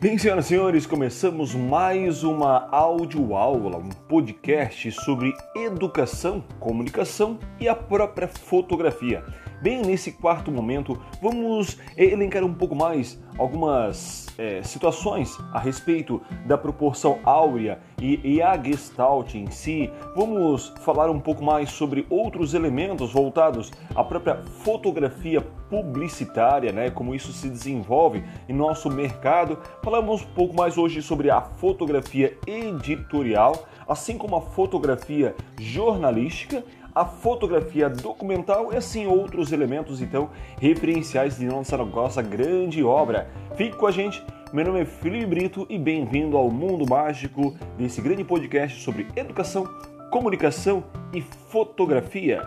Bem, senhoras e senhores, começamos mais uma audioaula, um podcast sobre educação, comunicação e a própria fotografia. Bem, nesse quarto momento, vamos elencar um pouco mais algumas situações a respeito da proporção áurea e a Gestalt em si. Vamos falar um pouco mais sobre outros elementos voltados à própria fotografia publicitária, né? Como isso se desenvolve em nosso mercado. Falamos um pouco mais hoje sobre a fotografia editorial, assim como a fotografia jornalística, a fotografia documental e assim outros elementos então referenciais de nossa grande obra. Fique com a gente, meu nome é Felipe Brito e bem-vindo ao mundo mágico desse grande podcast sobre educação, comunicação e fotografia.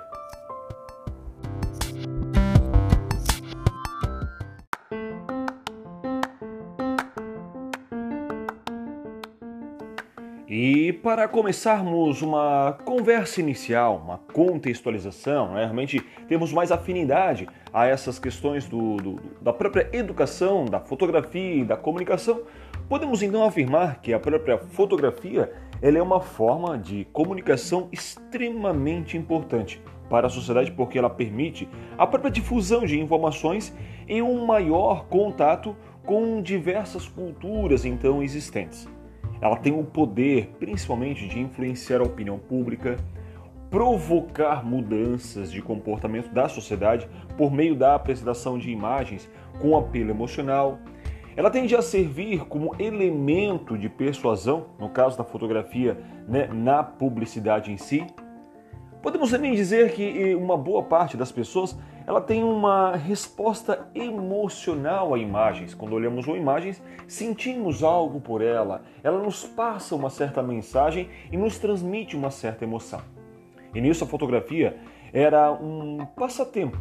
E para começarmos uma conversa inicial, uma contextualização, realmente temos mais afinidade a essas questões da própria educação, da fotografia e da comunicação, podemos então afirmar que a própria fotografia ela é uma forma de comunicação extremamente importante para a sociedade porque ela permite a própria difusão de informações e um maior contato com diversas culturas então existentes. Ela tem o poder, principalmente, de influenciar a opinião pública, provocar mudanças de comportamento da sociedade por meio da apresentação de imagens com apelo emocional. Ela tende a servir como elemento de persuasão, no caso da fotografia, na publicidade em si. Podemos também dizer que uma boa parte das pessoas ela tem uma resposta emocional a imagens. Quando olhamos uma imagem, sentimos algo por ela. Ela nos passa uma certa mensagem e nos transmite uma certa emoção. E nisso a fotografia era um passatempo,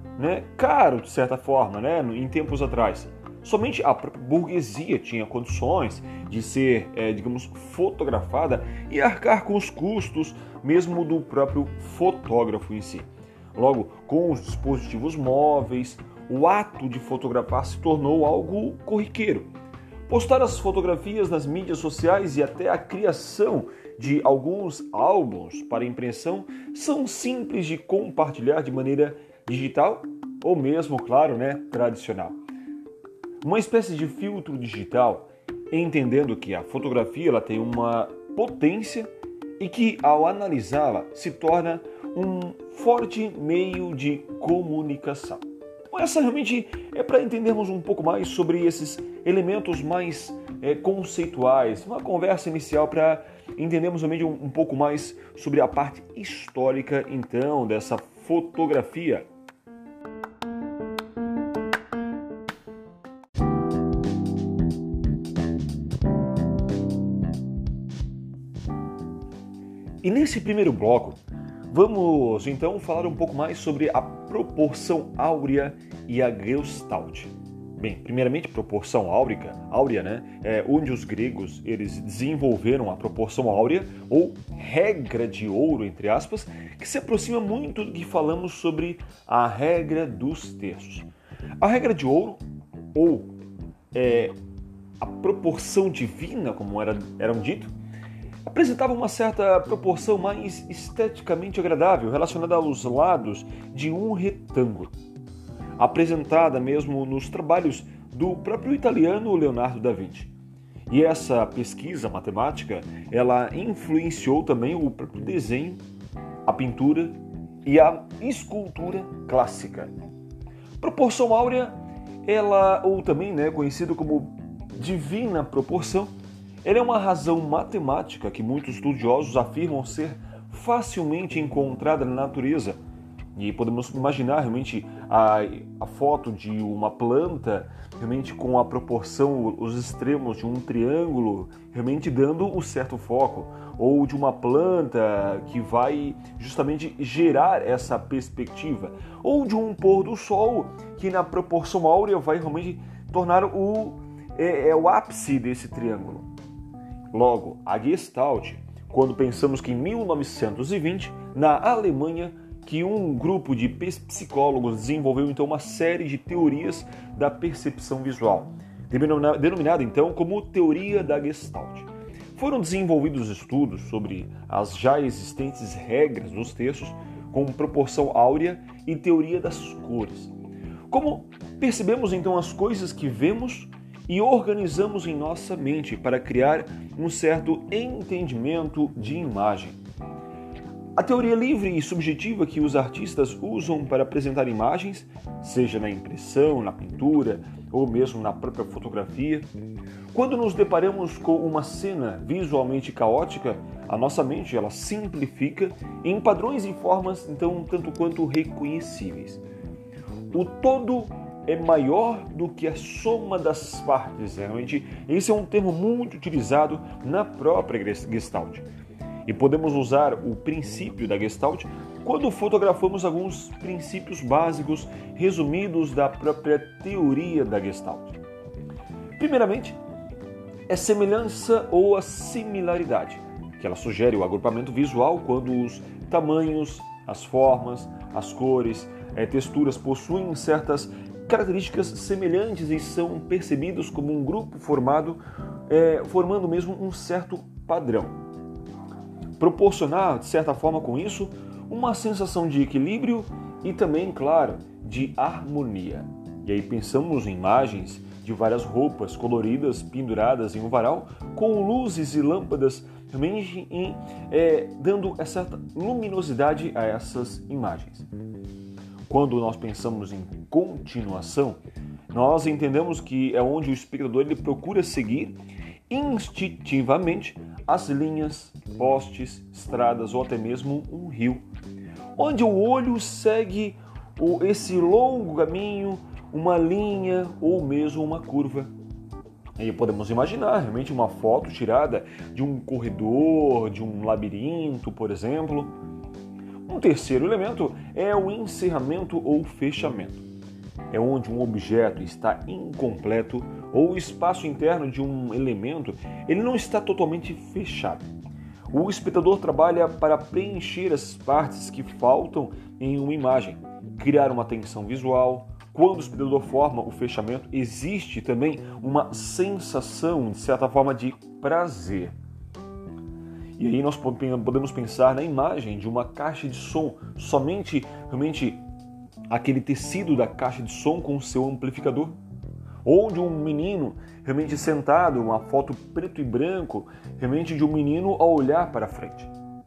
caro de certa forma, em tempos atrás. Somente a própria burguesia tinha condições de ser, fotografada e arcar com os custos mesmo do próprio fotógrafo em si. Logo, com os dispositivos móveis, o ato de fotografar se tornou algo corriqueiro. Postar as fotografias nas mídias sociais e até a criação de alguns álbuns para impressão são simples de compartilhar de maneira digital ou mesmo, claro, tradicional. Uma espécie de filtro digital, entendendo que a fotografia ela tem uma potência e que, ao analisá-la, se torna um forte meio de comunicação. Então essa realmente é para entendermos um pouco mais sobre esses elementos mais conceituais, uma conversa inicial para entendermos realmente um pouco mais sobre a parte histórica, então, dessa fotografia. E nesse primeiro bloco, vamos então falar um pouco mais sobre a proporção áurea e a Gestalt. Bem, primeiramente, proporção áurea, onde os gregos eles desenvolveram a proporção áurea, ou regra de ouro, entre aspas, que se aproxima muito do que falamos sobre a regra dos terços. A regra de ouro, ou a proporção divina, como eram dito, apresentava uma certa proporção mais esteticamente agradável relacionada aos lados de um retângulo, apresentada mesmo nos trabalhos do próprio italiano Leonardo da Vinci. E essa pesquisa matemática, ela influenciou também o próprio desenho, a pintura e a escultura clássica. Proporção áurea, ou também conhecido como divina proporção, ela é uma razão matemática que muitos estudiosos afirmam ser facilmente encontrada na natureza. E podemos imaginar realmente a foto de uma planta, realmente com a proporção, os extremos de um triângulo, realmente dando um certo foco. Ou de uma planta que vai justamente gerar essa perspectiva. Ou de um pôr do sol que na proporção áurea vai realmente tornar o ápice desse triângulo. Logo, a Gestalt, quando pensamos que em 1920, na Alemanha, que um grupo de psicólogos desenvolveu então uma série de teorias da percepção visual, denominada então como teoria da Gestalt. Foram desenvolvidos estudos sobre as já existentes regras dos textos, como proporção áurea e teoria das cores. Como percebemos então as coisas que vemos e organizamos em nossa mente para criar um certo entendimento de imagem. A teoria livre e subjetiva que os artistas usam para apresentar imagens, seja na impressão, na pintura ou mesmo na própria fotografia, quando nos deparamos com uma cena visualmente caótica, a nossa mente ela simplifica em padrões e formas então tanto quanto reconhecíveis. O todo é maior do que a soma das partes. Realmente, esse é um termo muito utilizado na própria Gestalt. E podemos usar o princípio da Gestalt quando fotografamos alguns princípios básicos resumidos da própria teoria da Gestalt. Primeiramente, é semelhança ou a similaridade, que ela sugere o agrupamento visual quando os tamanhos, as formas, as cores, texturas possuem certas características semelhantes e são percebidos como um grupo formando mesmo um certo padrão. Proporcionar, de certa forma, com isso, uma sensação de equilíbrio e também, claro, de harmonia. E aí pensamos em imagens de várias roupas coloridas penduradas em um varal com luzes e lâmpadas realmente dando certa luminosidade a essas imagens. Quando nós pensamos em continuação, nós entendemos que é onde o espectador ele procura seguir instintivamente as linhas, postes, estradas ou até mesmo um rio, onde o olho segue esse longo caminho, uma linha ou mesmo uma curva. E podemos imaginar realmente uma foto tirada de um corredor, de um labirinto, por exemplo. Um terceiro elemento é o encerramento ou fechamento. É onde um objeto está incompleto ou o espaço interno de um elemento ele não está totalmente fechado. O espectador trabalha para preencher as partes que faltam em uma imagem, criar uma tensão visual. Quando o espectador forma o fechamento, existe também uma sensação, de certa forma, de prazer. E aí nós podemos pensar na imagem de uma caixa de som, somente realmente aquele tecido da caixa de som com o seu amplificador. Ou de um menino realmente sentado, uma foto preto e branco, realmente de um menino a olhar para frente.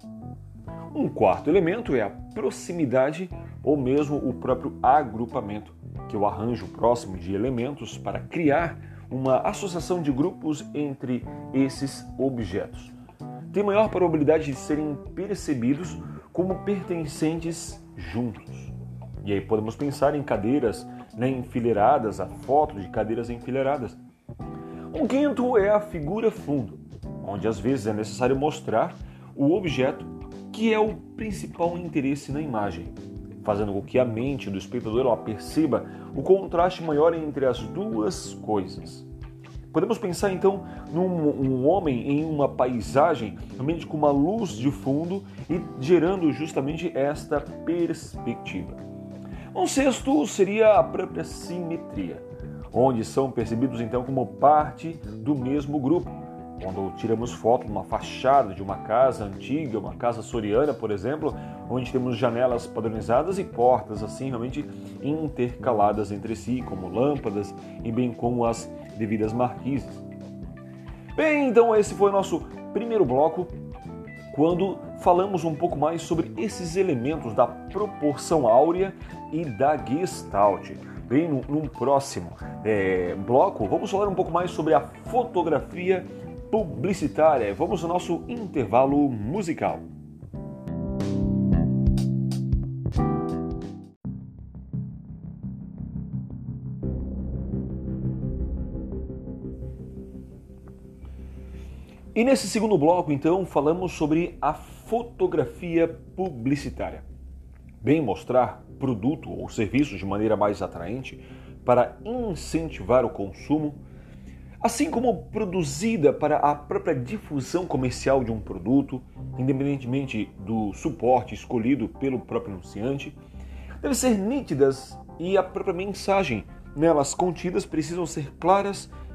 Um quarto elemento é a proximidade ou mesmo o próprio agrupamento, que é o arranjo próximo de elementos para criar uma associação de grupos entre esses objetos. Tem maior probabilidade de serem percebidos como pertencentes juntos. E aí podemos pensar em cadeiras enfileiradas, a foto de cadeiras enfileiradas. Um quinto é a figura fundo, onde às vezes é necessário mostrar o objeto que é o principal interesse na imagem, fazendo com que a mente do espectador perceba o contraste maior entre as duas coisas. Podemos pensar então num homem em uma paisagem, realmente com uma luz de fundo e gerando justamente esta perspectiva. Um sexto seria a própria simetria, onde são percebidos então como parte do mesmo grupo. Quando tiramos foto de uma fachada de uma casa antiga, uma casa soriana, por exemplo, onde temos janelas padronizadas e portas assim realmente intercaladas entre si, como lâmpadas e bem como as devidas marquises. Bem, então esse foi o nosso primeiro bloco, quando falamos um pouco mais sobre esses elementos da proporção áurea e da Gestalt. Bem, num próximo bloco, vamos falar um pouco mais sobre a fotografia publicitária. Vamos ao nosso intervalo musical. E nesse segundo bloco, então, falamos sobre a fotografia publicitária. Bem, mostrar produto ou serviço de maneira mais atraente para incentivar o consumo, assim como produzida para a própria difusão comercial de um produto, independentemente do suporte escolhido pelo próprio anunciante, devem ser nítidas e a própria mensagem nelas contidas precisam ser claras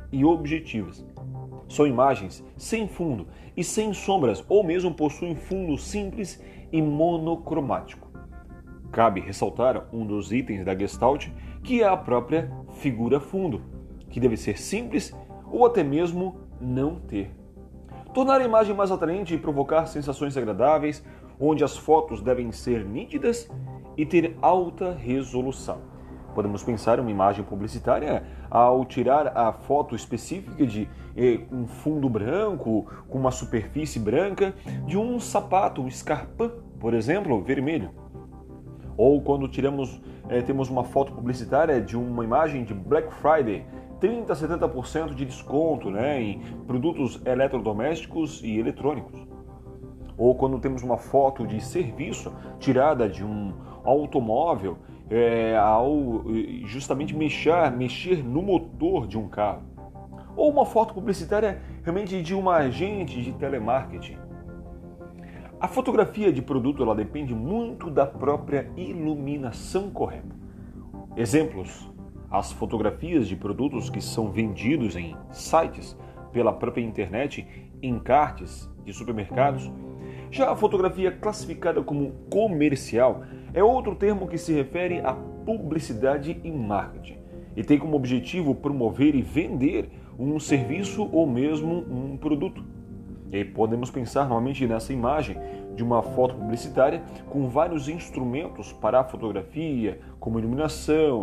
e objetivas. São imagens sem fundo e sem sombras, ou mesmo possuem fundo simples e monocromático. Cabe ressaltar um dos itens da Gestalt, que é a própria figura fundo, que deve ser simples ou até mesmo não ter. Tornar a imagem mais atraente e provocar sensações agradáveis, onde as fotos devem ser nítidas e ter alta resolução. Podemos pensar em uma imagem publicitária ao tirar a foto específica de um fundo branco, com uma superfície branca, de um sapato, um escarpão, por exemplo, vermelho. Ou quando temos uma foto publicitária de uma imagem de Black Friday, 30% a 70% de desconto, em produtos eletrodomésticos e eletrônicos. Ou quando temos uma foto de serviço tirada de um automóvel, ao justamente mexer no motor de um carro. Ou uma foto publicitária realmente de uma agente de telemarketing. A fotografia de produto ela depende muito da própria iluminação correta. Exemplos: as fotografias de produtos que são vendidos em sites, pela própria internet, encartes de supermercados. Já a fotografia classificada como comercial é outro termo que se refere à publicidade e marketing e tem como objetivo promover e vender um serviço ou mesmo um produto. E aí podemos pensar novamente nessa imagem de uma foto publicitária com vários instrumentos para a fotografia, como iluminação,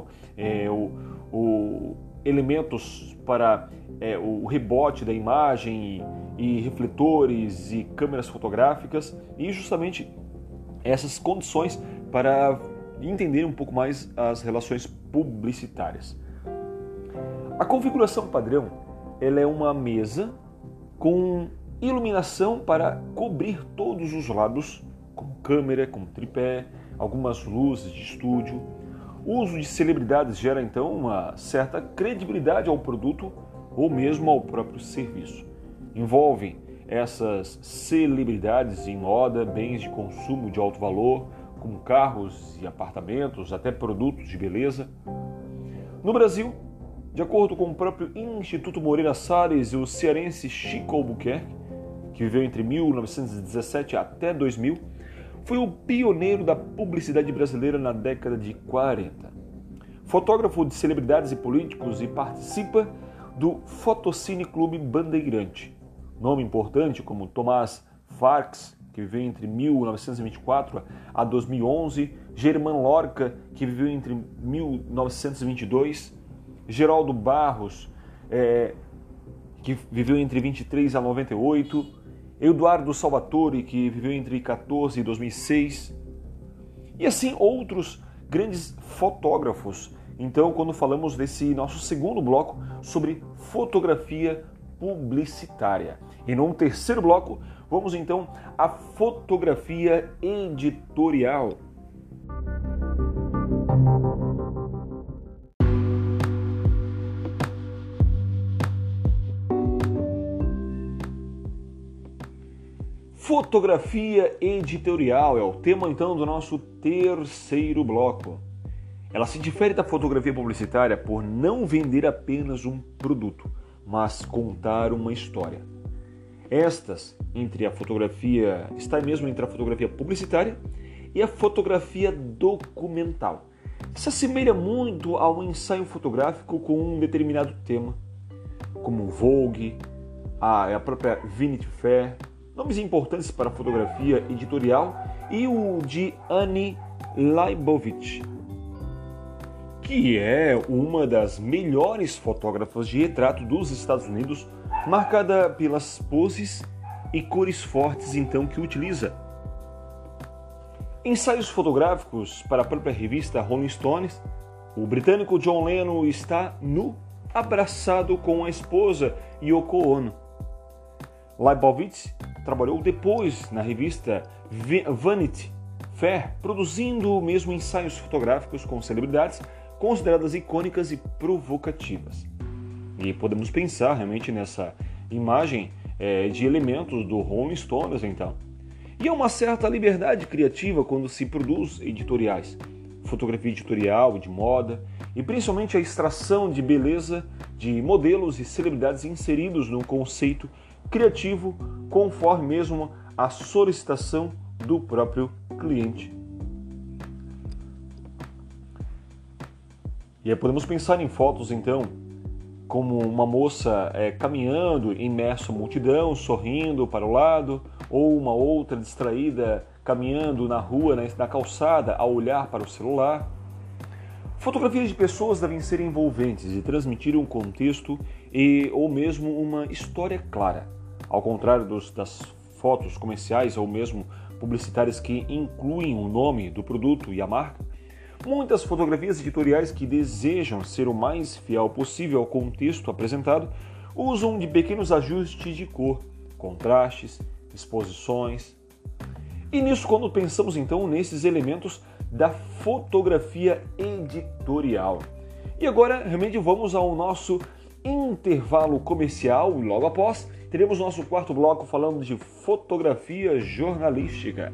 elementos para o rebote da imagem e refletores e câmeras fotográficas e justamente essas condições para entender um pouco mais as relações publicitárias. A configuração padrão ela é uma mesa com iluminação para cobrir todos os lados, como câmera, como tripé, algumas luzes de estúdio. O uso de celebridades gera então uma certa credibilidade ao produto ou mesmo ao próprio serviço. Envolvem essas celebridades em moda, bens de consumo de alto valor, como carros e apartamentos, até produtos de beleza. No Brasil, de acordo com o próprio Instituto Moreira Salles e o cearense Chico Albuquerque, que viveu entre 1917 até 2000, foi o pioneiro da publicidade brasileira na década de 40. Fotógrafo de celebridades e políticos e participa do Fotocine Clube Bandeirante. Nome importante como Tomás Farx, que viveu entre 1924 a 2011, Germán Lorca, que viveu entre 1922, Geraldo Barros, que viveu entre 23 a 98, Eduardo Salvatore, que viveu entre 14 e 2006, e assim outros grandes fotógrafos. Então, quando falamos desse nosso segundo bloco sobre fotografia publicitária. E no terceiro bloco, vamos então à fotografia editorial. Fotografia editorial é o tema então do nosso terceiro bloco. Ela se difere da fotografia publicitária por não vender apenas um produto, mas contar uma história. Está mesmo entre a fotografia publicitária e a fotografia documental. Se assemelha muito ao ensaio fotográfico com um determinado tema, como o Vogue, a própria Vanity Fair, nomes importantes para a fotografia editorial, e o de Annie Leibovitz, que é uma das melhores fotógrafas de retrato dos Estados Unidos, marcada pelas poses e cores fortes então que utiliza. Ensaios fotográficos para a própria revista Rolling Stones, o britânico John Lennon está nu, abraçado com a esposa Yoko Ono. Leibovitz trabalhou depois na revista Vanity Fair, produzindo mesmo ensaios fotográficos com celebridades consideradas icônicas e provocativas. E podemos pensar realmente nessa imagem de elementos do Rolling Stones, então. E há uma certa liberdade criativa quando se produz editoriais, fotografia editorial, de moda, e principalmente a extração de beleza de modelos e celebridades inseridos no conceito criativo conforme mesmo a solicitação do próprio cliente. E aí podemos pensar em fotos então como uma moça caminhando imersa em multidão, sorrindo para o lado, ou uma outra distraída caminhando na rua, na calçada, a olhar para o celular. Fotografias de pessoas devem ser envolventes e transmitir um contexto ou mesmo uma história clara, ao contrário das fotos comerciais ou mesmo publicitárias que incluem o nome do produto e a marca. Muitas fotografias editoriais que desejam ser o mais fiel possível ao contexto apresentado usam de pequenos ajustes de cor, contrastes, exposições. E nisso, quando pensamos então nesses elementos da fotografia editorial. E agora, realmente, vamos ao nosso intervalo comercial e logo após teremos nosso quarto bloco falando de fotografia jornalística.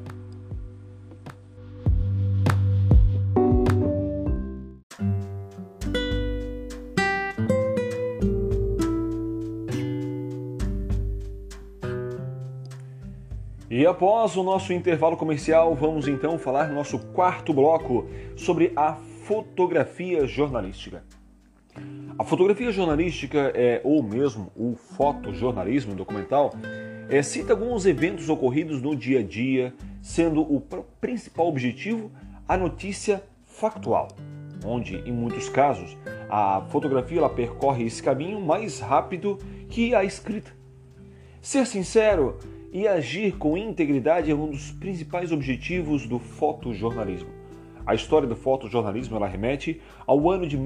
E após o nosso intervalo comercial, vamos então falar no nosso quarto bloco sobre a fotografia jornalística. A fotografia jornalística, ou mesmo o fotojornalismo documental, cita alguns eventos ocorridos no dia a dia, sendo o principal objetivo a notícia factual, onde, em muitos casos, a fotografia ela percorre esse caminho mais rápido que a escrita. Ser sincero e agir com integridade é um dos principais objetivos do fotojornalismo. A história do fotojornalismo ela remete ao ano de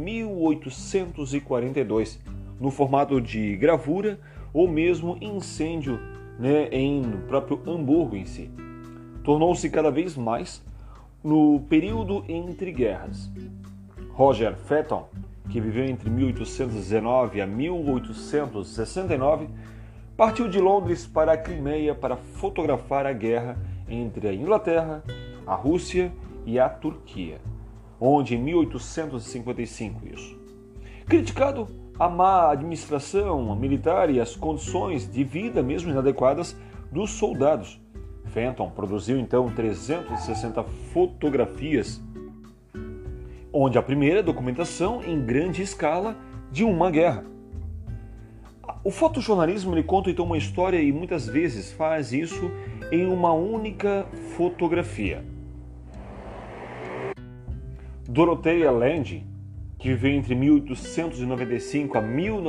1842, no formato de gravura ou mesmo incêndio no próprio Hamburgo em si. Tornou-se cada vez mais no período entre guerras. Roger Fenton, que viveu entre 1819 a 1869, partiu de Londres para a Crimeia para fotografar a guerra entre a Inglaterra, a Rússia e a Turquia, onde em 1855 isso. Criticado a má administração militar e as condições de vida mesmo inadequadas dos soldados, Fenton produziu então 360 fotografias, onde a primeira documentação em grande escala de uma guerra. O fotojornalismo ele conta então uma história e muitas vezes faz isso em uma única fotografia. Dorothea Lange, que viveu entre 1895 a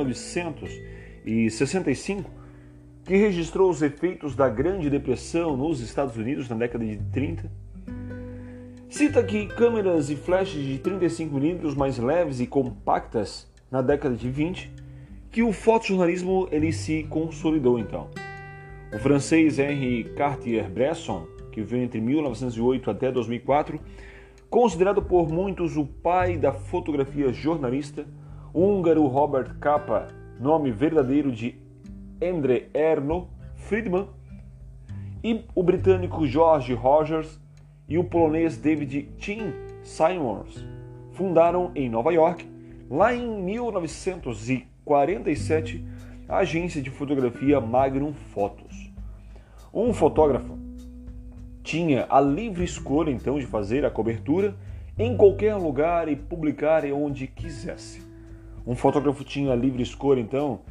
1965, que registrou os efeitos da Grande Depressão nos Estados Unidos na década de 30, cita que câmeras e flashes de 35mm mais leves e compactas na década de 20, que o fotojornalismo ele se consolidou então. O francês Henri Cartier-Bresson, que viveu entre 1908 até 2004, considerado por muitos o pai da fotografia jornalista, o húngaro Robert Capa, nome verdadeiro de Endre Erno Friedman, e o britânico George Rogers e o polonês David Tim Simons fundaram em Nova York, lá em 1947, a agência de fotografia Magnum Photos. Um fotógrafo tinha a livre escolha então de fazer a cobertura em qualquer lugar e publicar onde quisesse. Um fotógrafo tinha a livre escolha então,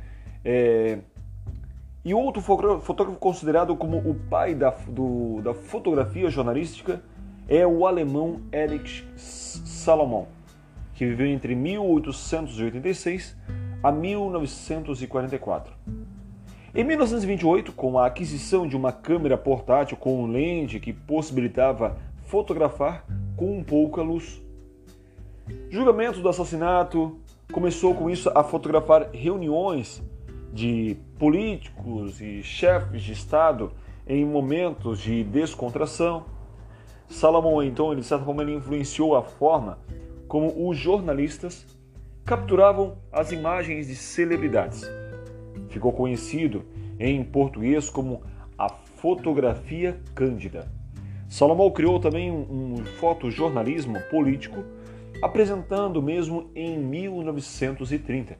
e outro fotógrafo considerado como o pai da fotografia jornalística é o alemão Erich Salomon, que viveu entre 1886 a 1944. Em 1928, com a aquisição de uma câmera portátil com lente que possibilitava fotografar com pouca luz. Julgamento do assassinato começou com isso a fotografar reuniões de políticos e chefes de Estado em momentos de descontração. Salomon, então, de certa forma, ele influenciou a forma como os jornalistas capturavam as imagens de celebridades. Ficou conhecido em português como a fotografia cândida. Salomon criou também um fotojornalismo político, apresentando mesmo em 1930,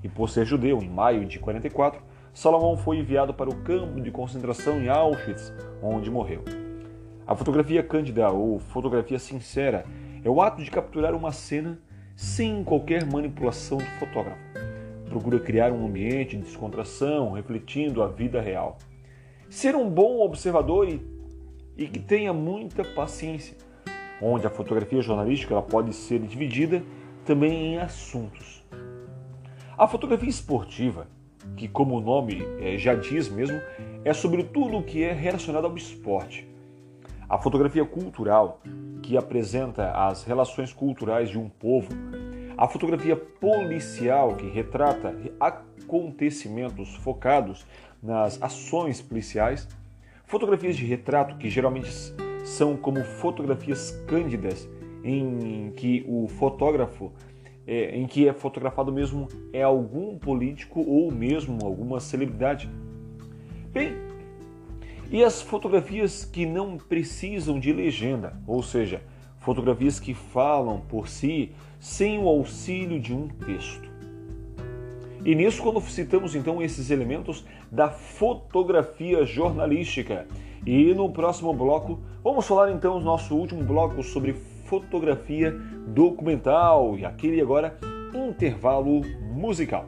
e por ser judeu, em maio de 44, Salomão foi enviado para o campo de concentração em Auschwitz, onde morreu. A fotografia cândida ou fotografia sincera é o ato de capturar uma cena sem qualquer manipulação do fotógrafo. Procura criar um ambiente de descontração, refletindo a vida real. Ser um bom observador e que tenha muita paciência, onde a fotografia jornalística ela pode ser dividida também em assuntos. A fotografia esportiva, que como o nome já diz mesmo, é sobre tudo o que é relacionado ao esporte. A fotografia cultural, que apresenta as relações culturais de um povo. A fotografia policial, que retrata acontecimentos focados nas ações policiais. Fotografias de retrato, que geralmente são como fotografias cândidas, em que o fotógrafo, em que é fotografado mesmo é algum político ou mesmo alguma celebridade. Bem, e as fotografias que não precisam de legenda, ou seja, fotografias que falam por si sem o auxílio de um texto. E nisso, quando citamos então esses elementos da fotografia jornalística. E no próximo bloco, vamos falar então no nosso último bloco sobre fotografia documental. E aquele agora, intervalo musical.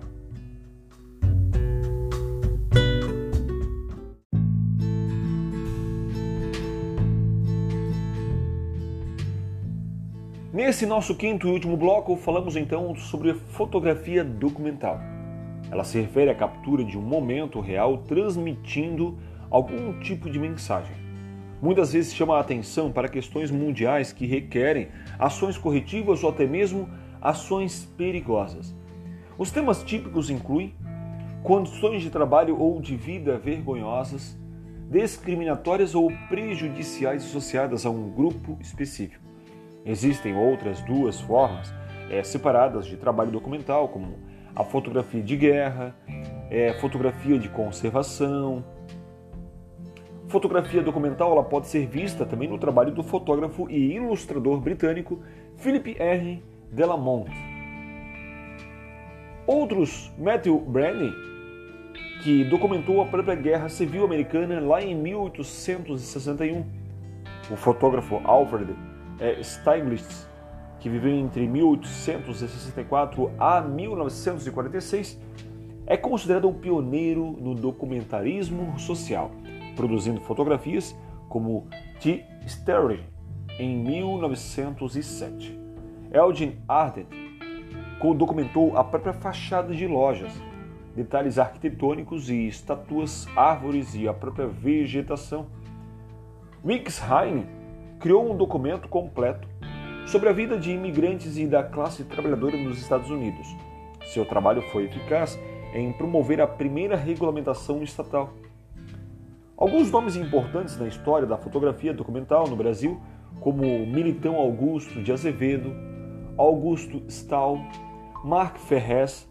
Nesse nosso quinto e último bloco, falamos então sobre fotografia documental. Ela se refere à captura de um momento real transmitindo algum tipo de mensagem. Muitas vezes chama a atenção para questões mundiais que requerem ações corretivas ou até mesmo ações perigosas. Os temas típicos incluem condições de trabalho ou de vida vergonhosas, discriminatórias ou prejudiciais associadas a um grupo específico. Existem outras duas formas separadas de trabalho documental, como a fotografia de guerra, fotografia de conservação. Fotografia documental ela pode ser vista também no trabalho do fotógrafo e ilustrador britânico Philip R. Delamont. Outros, Matthew Brady, que documentou a própria Guerra Civil Americana lá em 1861. O fotógrafo Alfred Stieglitz, que viveu entre 1864 a 1946, é considerado um pioneiro no documentarismo social, produzindo fotografias como The Sterling, em 1907. Eugene Arden documentou a própria fachada de lojas, detalhes arquitetônicos e estátuas, árvores e a própria vegetação. Wix Heine criou um documento completo sobre a vida de imigrantes e da classe trabalhadora nos Estados Unidos. Seu trabalho foi eficaz em promover a primeira regulamentação estatal. Alguns nomes importantes na história da fotografia documental no Brasil, como Militão Augusto de Azevedo, Augusto Stahl, Marc Ferrez,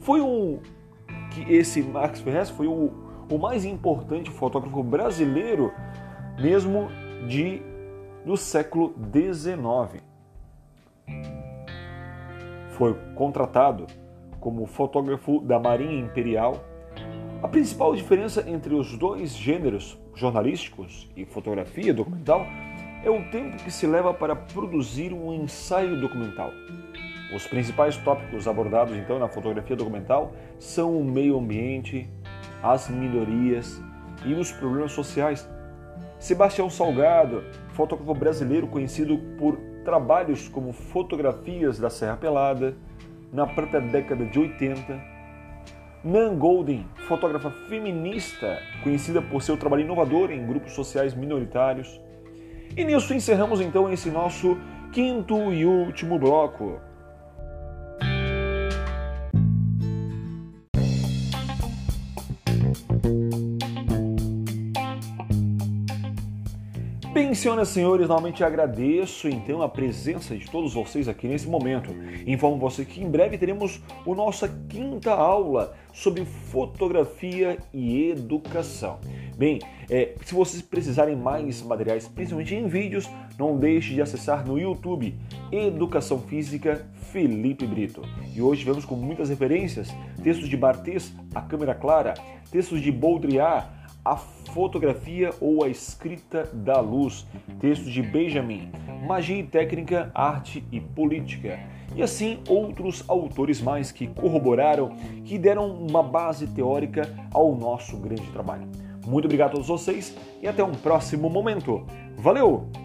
Marc Ferrez foi o mais importante fotógrafo brasileiro mesmo do século XIX. Foi contratado como fotógrafo da Marinha Imperial. A principal diferença entre os dois gêneros, jornalísticos e fotografia documental, é o tempo que se leva para produzir um ensaio documental. Os principais tópicos abordados então na fotografia documental são o meio ambiente, as minorias e os problemas sociais. Sebastião Salgado, fotógrafo brasileiro conhecido por trabalhos como fotografias da Serra Pelada, na própria década de 80. Nan Goldin, fotógrafa feminista, conhecida por seu trabalho inovador em grupos sociais minoritários. E nisso encerramos então esse nosso quinto e último bloco. Bem, senhoras e senhores, novamente agradeço então a presença de todos vocês aqui nesse momento. Informo você que em breve teremos a nossa 5ª aula sobre fotografia e educação. Bem, se vocês precisarem mais materiais, principalmente em vídeos, não deixe de acessar no YouTube Educação Física Felipe Brito. E hoje vemos com muitas referências, textos de Barthes, A Câmera Clara, textos de Baudrillard, A Fotografia ou a Escrita da Luz, textos de Benjamin, Magia e Técnica, Arte e Política, e assim outros autores mais que corroboraram, que deram uma base teórica ao nosso grande trabalho. Muito obrigado a todos vocês e até um próximo momento. Valeu!